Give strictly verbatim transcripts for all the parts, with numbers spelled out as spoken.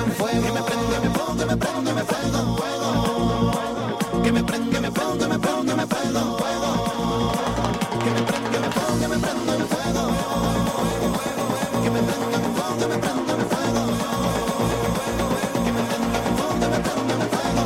en fuego, que me prenda, me pongo, que me prenda, me fuego, fuego. Que me prenda, que me pongo, que me pongo, que me fuego, fuego. Que me prenda, que me pongo, que me prenda, me fuego. Que me prenda, que me pongo, que me prenda, me fuego. Que me prenda, que me pongo, que me prenda, me fuego.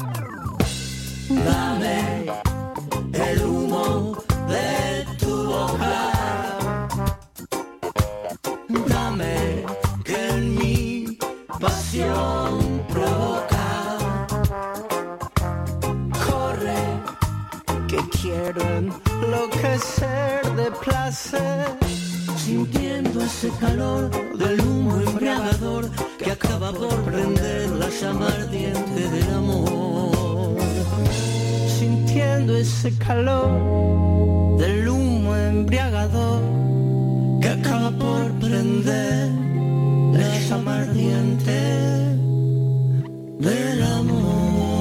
Dame el humo de tu boca. placer, sintiendo ese calor del humo embriagador que acaba por prender la llama ardiente del amor. Sintiendo ese calor del humo embriagador que acaba por prender la llama ardiente del amor.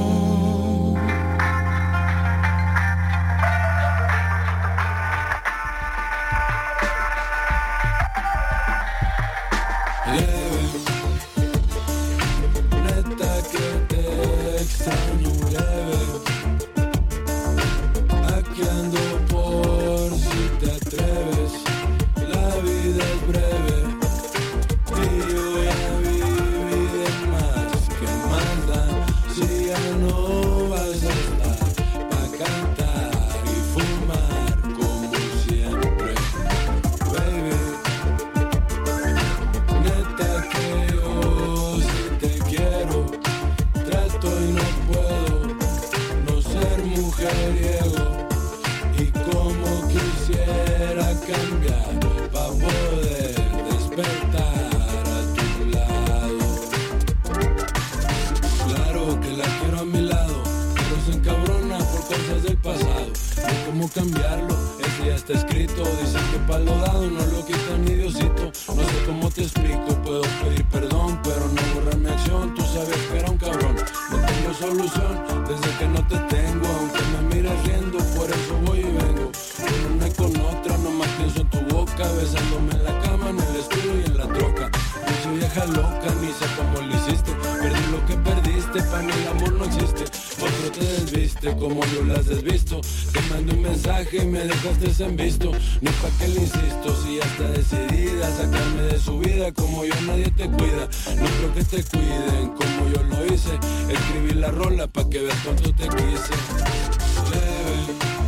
Cambiarlo, ese ya está escrito. Dicen que pa' lo dado no lo quita ni Diosito. No sé cómo te explico, puedo pedir perdón, pero no borrar mi acción. Tú sabes que era un cabrón, no tengo solución desde que no te tengo. Aunque me mires riendo, por eso voy y vengo. Con una y con otra, nomás pienso en tu boca, besándome en la cama, en el estudio y en la troca. Pinche vieja loca, ni sé cómo lo hiciste. Perdí lo que perdiste, pa' mí el amor no existe. Otro te desviste, como yo las desvisto. Te mando un mensaje y me dejaste en visto. Ni pa' que le insisto, si ya está decidida a sacarme de su vida. Como yo nadie te cuida, no creo que te cuiden como yo lo hice. Escribí la rola pa' que veas cuánto te quise. Leve,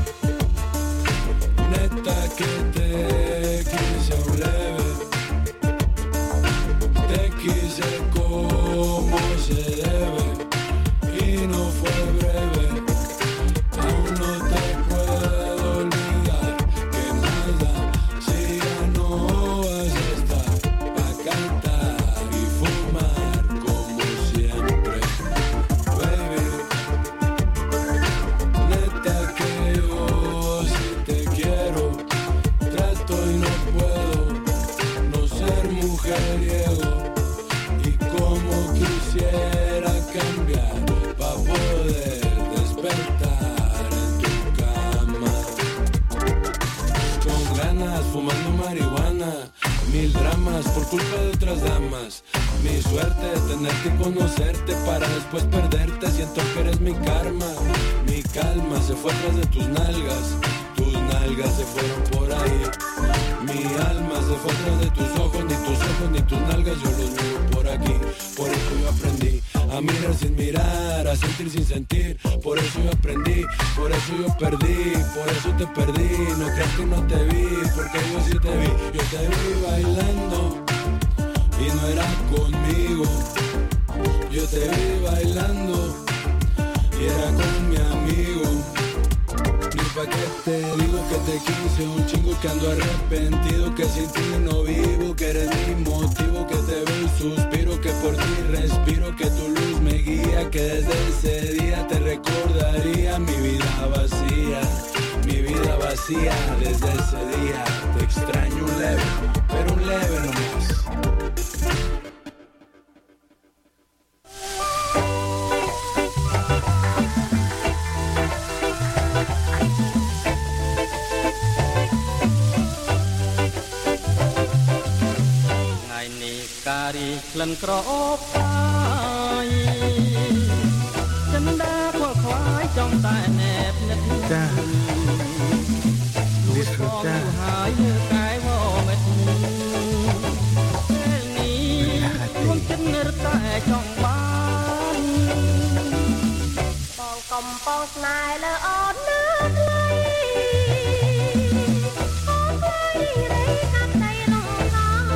neta que te quise un leve. Te quise como se debe y no fue breve. Aún no te puedo olvidar. Que nada, si ya no vas a estar pa' cantar y fumar como siempre. Baby, neta que yo sí te quiero. Trato y no puedo no ser mujeriego. Y como quisiera cambiar pa' poder despertar en tu cama. Con ganas, fumando marihuana. Mil dramas por culpa de otras damas. Mi suerte, tener que conocerte para después perderte. Siento que eres mi karma. Mi calma se fue atrás de tus nalgas. Tus nalgas se fueron por ahí. Mi alma se fue atrás de tus ojos. Ni tus ojos ni tus nalgas yo los miro por aquí. Por eso yo aprendí a mirar sin mirar, a sentir sin sentir. Por eso yo aprendí, por eso yo perdí. Por eso te perdí, no creas que no te vi. Porque yo sí te vi, yo te vi bailando y no era conmigo. Yo te vi bailando y era con mi amigo. Ni pa' qué te digo que te quise un chingo, que ando arrepentido, que sin ti no vivo, que eres mi motivo, que te veo y suspiro, que por ti respiro, que tu luz me guía, que desde ese día te recordaría mi vida vacía, mi vida vacía. Desde ese día te extraño un leve, pero un leve nomás. ក្លិនក្រអូបស្អាយចិនដាខលខ្វាយចង់តែណែបនិតចាលួចផងហើយលើកាយវមិតពេលនេះខ្លួនចិត្តនៅតែចង់បានបងកំពុងស្នេហ៍លើអូនណាស់ថ្លៃអូនថ្លៃរេកាត់តែរងខាន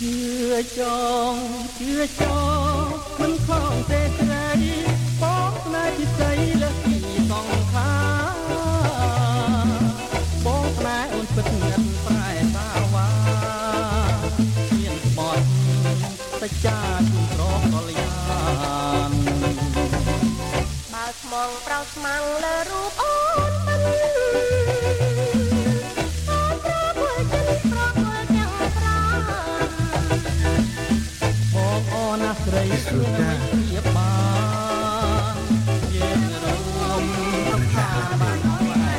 ជឿចងជឿចងមិនខំទេស្រីបងស្នេហ៍ពិសីលើសពីសង្ខារបងស្នេហ៍អូនពិតងឹតប្រែសាវ៉ាមានបត់សច្ចាជូនប្រកលយានបើស្មងប្រោស្មាំងលើរូបអូនមិនស្រីស្រួលណាស់ជាបានយើងរួមរំខានបានហើយ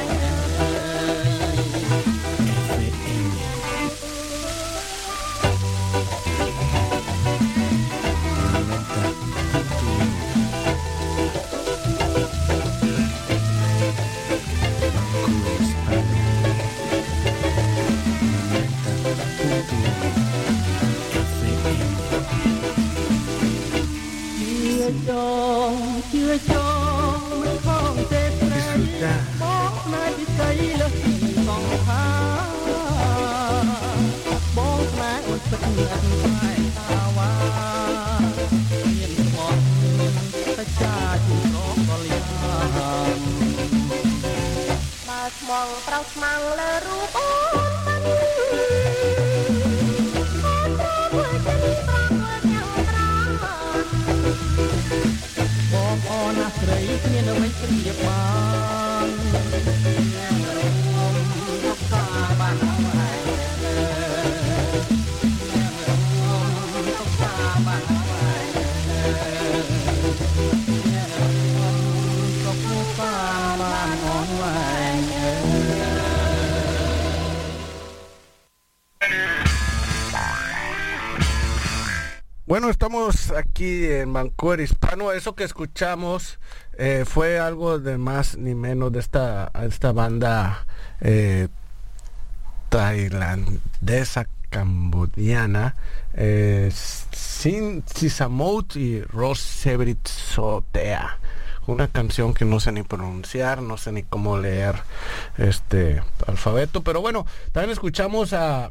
ចងជឿចងមិនខំទេស្រីបងស្នេហ៍ពិសីលើសពីសង្ខារបងស្នេហ៍អូនពិតងឹតផ្លែតាវ៉ាមានស្មោះសច្ចាជូនរកលយានបើស្មងប្រោស្មាំងលើរូបអូនបងអូនណាស្រីគ្មានអ្វីប្រៀបបានយើងរួមរក្សាបានហើយយើងរួមរក្សាបានហើយយើងរួមរក្សាបានអស់ហើយ Bueno, estamos aquí en Vancouver Hispano. Eso que escuchamos eh, fue algo de más ni menos de esta, esta banda eh, tailandesa cambodiana, eh, Sin Sisamot y Rosebrit Sotea. Una canción que no sé ni pronunciar, no sé ni cómo leer este alfabeto, pero bueno, también escuchamos a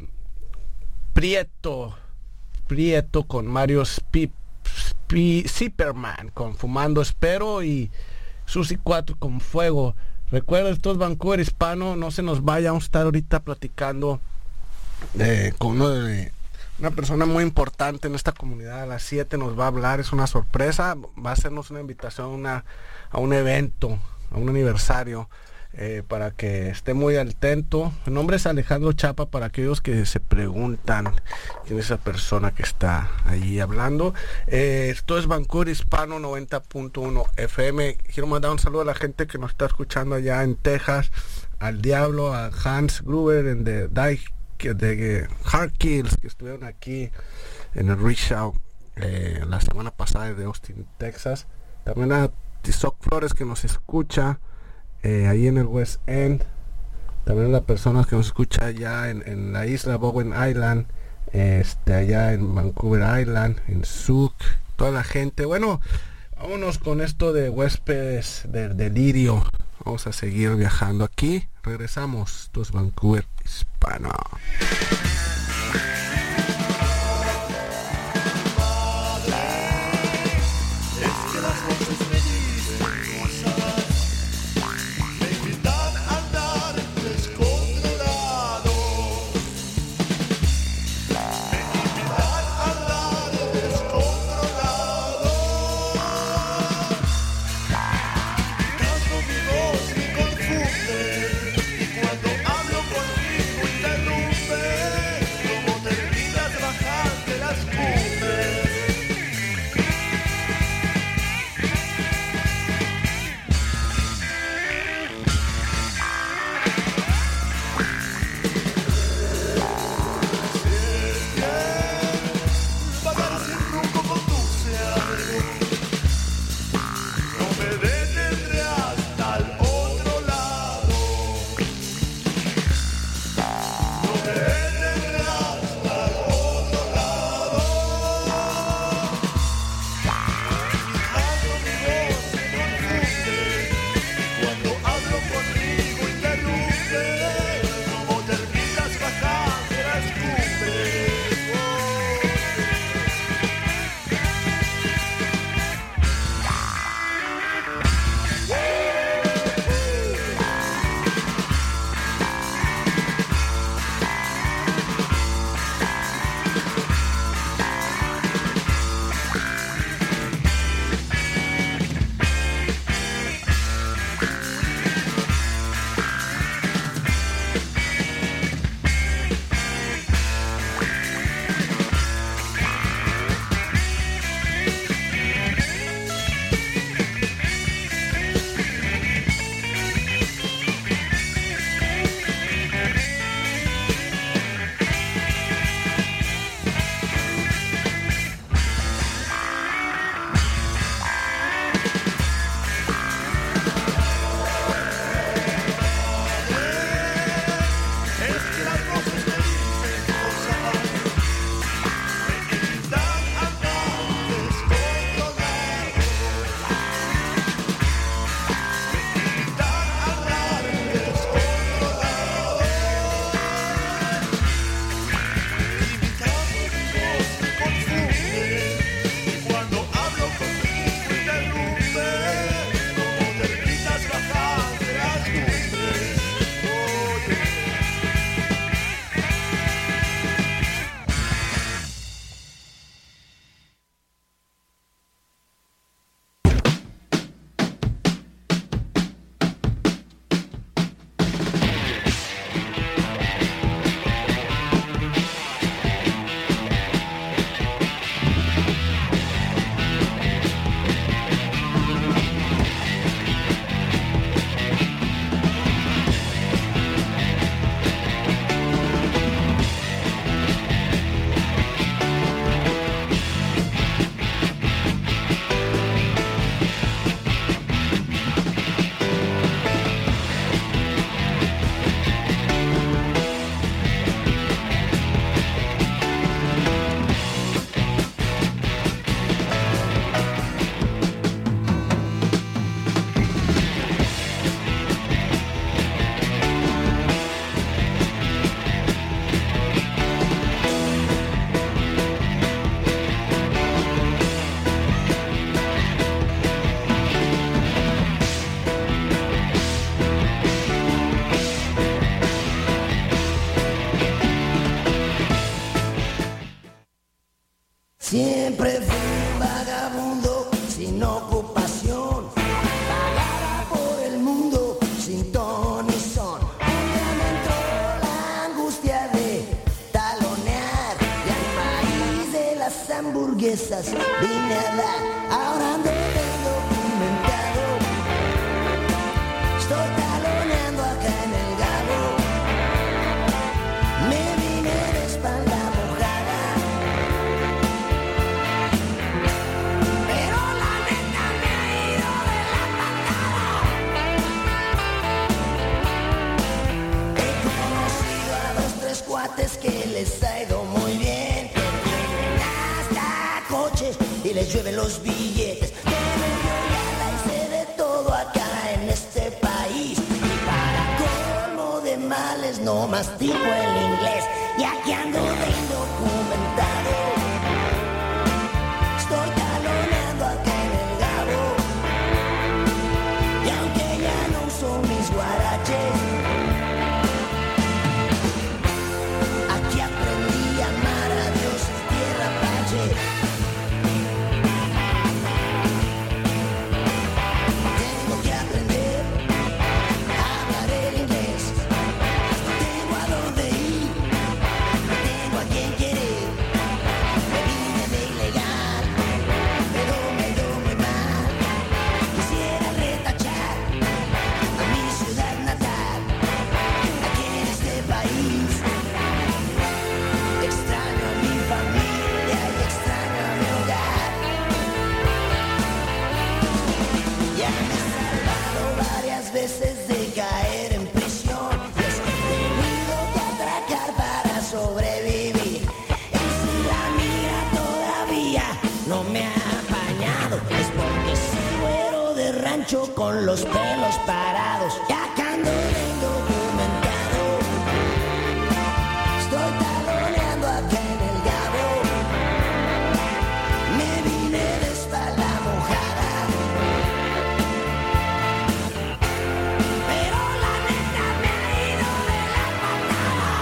Prieto. Prieto con Mario Spi, Spi, Zipperman con Fumando Espero y Susi cuatro con Fuego. Recuerda, esto es Vancouver Hispano, no se nos vaya, vamos a estar ahorita platicando eh, con uno de, una persona muy importante en esta comunidad. A las siete nos va a hablar, es una sorpresa, va a hacernos una invitación a, una, a un evento, a un aniversario. Eh, para que esté muy atento. Mi nombre es Alejandro Chapa, para aquellos que se preguntan quién es esa persona que está allí hablando. Eh, esto es Vancouver Hispano noventa punto uno F M. Quiero mandar un saludo a la gente que nos está escuchando allá en Texas, al Diablo, a Hans Gruber en de, de, de Hard Kills, que estuvieron aquí en el Reach Out eh, la semana pasada de Austin, Texas. También a Tizoc Flores, que nos escucha Eh, ahí en el West End. También las personas que nos escuchan allá en, en la isla Bowen Island, este, allá en Vancouver Island, en Zouk, toda la gente. Bueno, vámonos con esto de huéspedes del delirio. Vamos a seguir viajando aquí. Regresamos. Esto es Vancouver Hispano. Cuando hablo contigo interrumpe. Siempre fui un vagabundo sin ocupación, vagaba por el mundo sin ton ni son. Un día me entró la angustia de talonear y al país de las hamburguesas vine a dar. Ahora ando bien documentado, estoy taloneando acá en el Gabo. Me vine de espalda mojada, pero la neta me ha ido de la patada. He conocido a dos, tres cuates que les ha ido muy bien, que tienen hasta coches y les llueven los billetes. Pero yo ya la hice de todo acá en este país, y para colmo de males no mastico el inglés, y aquí ando de indocumentado. Estoy taloneando acá en el Gabo, y aunque ya no uso mis guaraches, aquí aprendí a amar a Dios en tierra apache. Tengo que aprender a hablar el inglés, tengo a dónde ir, tengo a quien querer. Me vine de ilegal, pero me dio muy mal. Quisiera retachar a mi ciudad natal, aquí en este país. Extraño a mi familia y extraño a mi hogar. Ya me he salvado varias veces de caer en prisión, y es que he tenido que atracar para sobrevivir. Y si la mira todavía no me ha apañado, es porque soy güero de rancho con los pelos parados. Ya que ando de indocumentado, estoy taloneando acá en el Gabo. Me vine de espalda mojada, pero la neta me ha ido de la patada.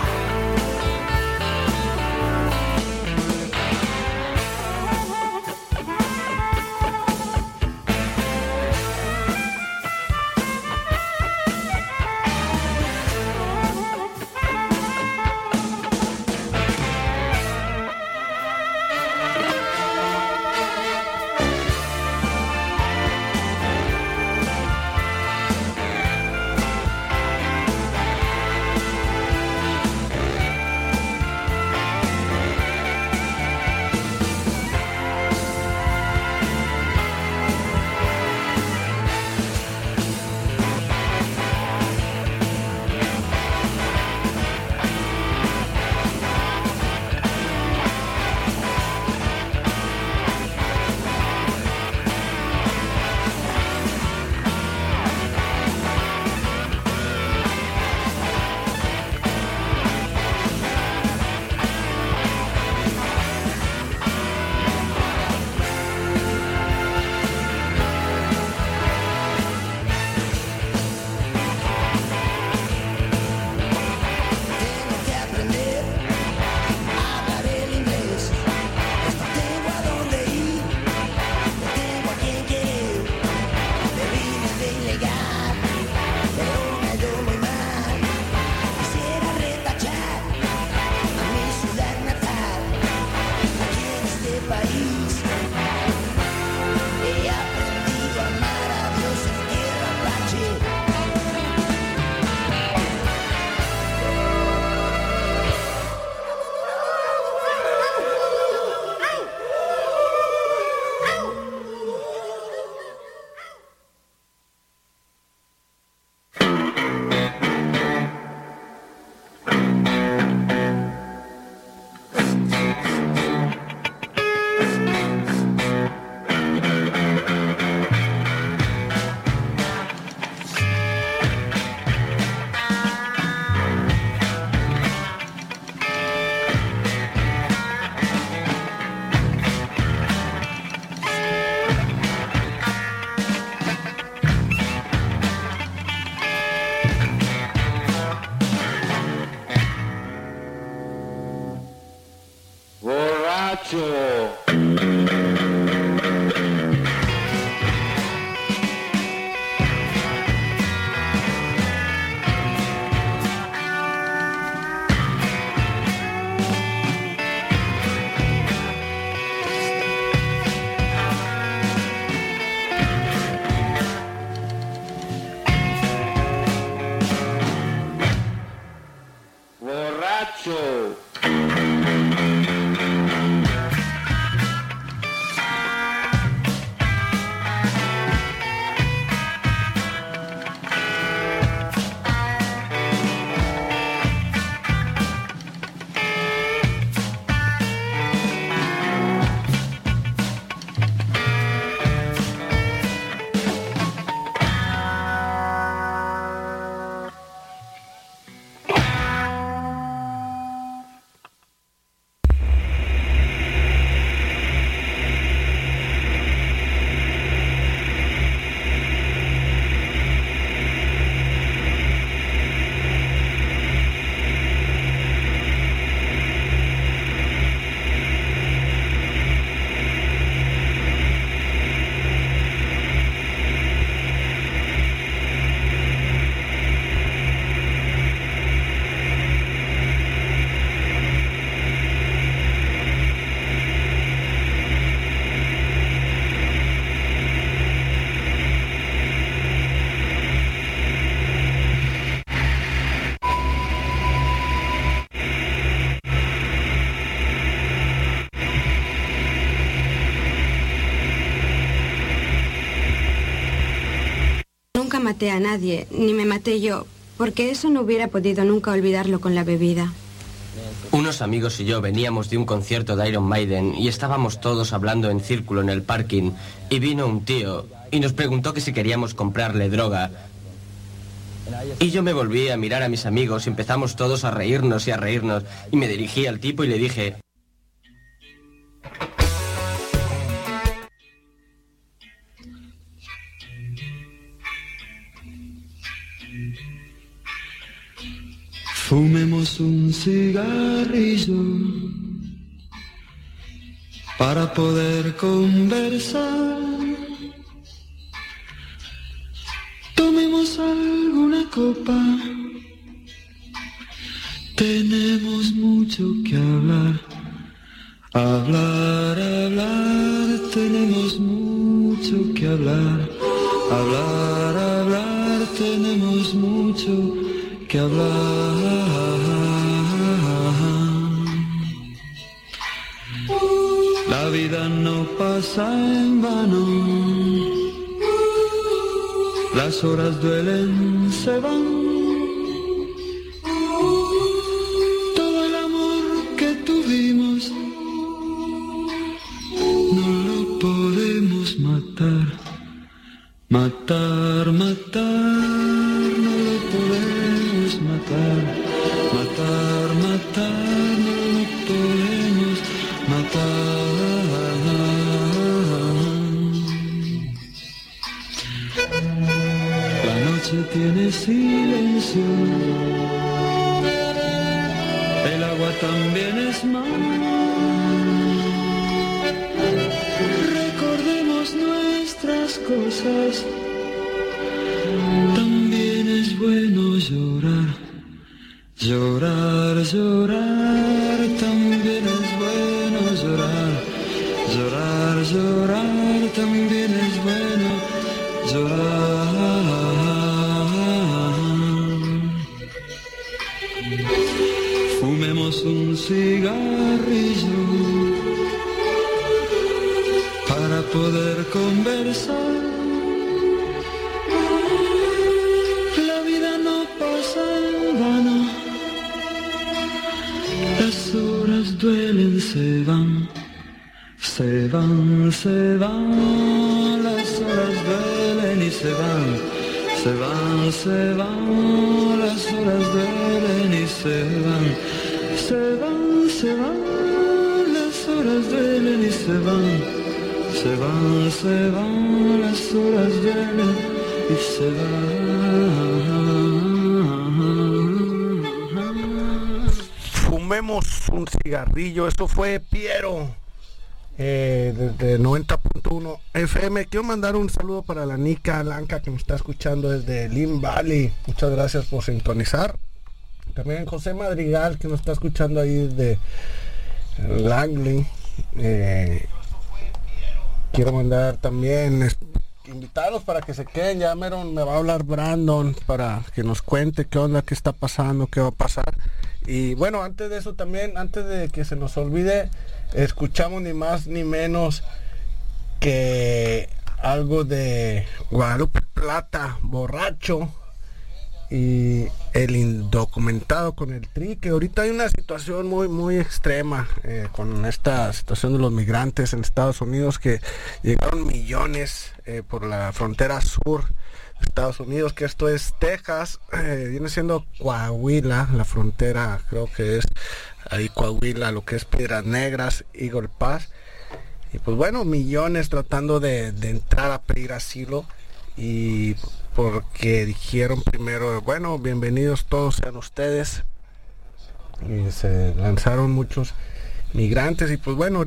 Nunca maté a nadie, ni me maté yo, porque eso no hubiera podido nunca olvidarlo con la bebida. Unos amigos y yo veníamos de un concierto de Iron Maiden y estábamos todos hablando en círculo en el parking y vino un tío y nos preguntó que si queríamos comprarle droga. Y yo me volví a mirar a mis amigos y empezamos todos a reírnos y a reírnos y me dirigí al tipo y le dije: Fumemos un cigarrillo para poder conversar. Tomemos alguna copa. Tenemos mucho que hablar. Hablar, hablar, tenemos mucho que hablar. Hablar, hablar, tenemos mucho que hablar. La vida no pasa en vano, las horas duelen, se van. Todo el amor que tuvimos no lo podemos matar. Matar, matar, no lo podemos matar. Matar, matar, no lo podemos matar. La noche tiene silencio, el agua también es mar. Recordemos nuestras cosas, también es bueno llorar. Llorar, llorar, también es bueno llorar. Llorar, llorar, también es bueno llorar. Fumemos un cigarrillo para poder conversar. La vida no pasa en vano, las horas duelen, se van, se van, se van, las horas duelen y se van, se van, se van, las horas duelen y se van, se van, se van, las horas duelen y se van. Se van, se van, las horas duelen y se van. fumemos un cigarrillo. Esto fue Piero, eh, desde noventa punto uno F M. Quiero mandar un saludo para la Nica Blanca que me está escuchando desde Lynn Valley. Muchas gracias por sintonizar. También José Madrigal que nos está escuchando ahí desde Langley. Eh, quiero mandar también invitarlos para que se queden. Ya mero me va a hablar Brandon para que nos cuente qué onda, qué está pasando, qué va a pasar. Y bueno, antes de eso también, antes de que se nos olvide, escuchamos ni más ni menos que algo de Guadalupe Plata, Borracho, y el indocumentado con el Tri, que ahorita hay una situación muy muy extrema eh, con esta situación de los migrantes en Estados Unidos, que llegaron millones eh, por la frontera sur de Estados Unidos, que esto es Texas, eh, viene siendo Coahuila, la frontera creo que es ahí Coahuila, lo que es Piedras Negras, Eagle Pass, y pues bueno, millones tratando de, de entrar a pedir asilo, y porque dijeron primero, bueno, bienvenidos todos sean ustedes, y se lanzaron muchos migrantes, y pues bueno, ahorita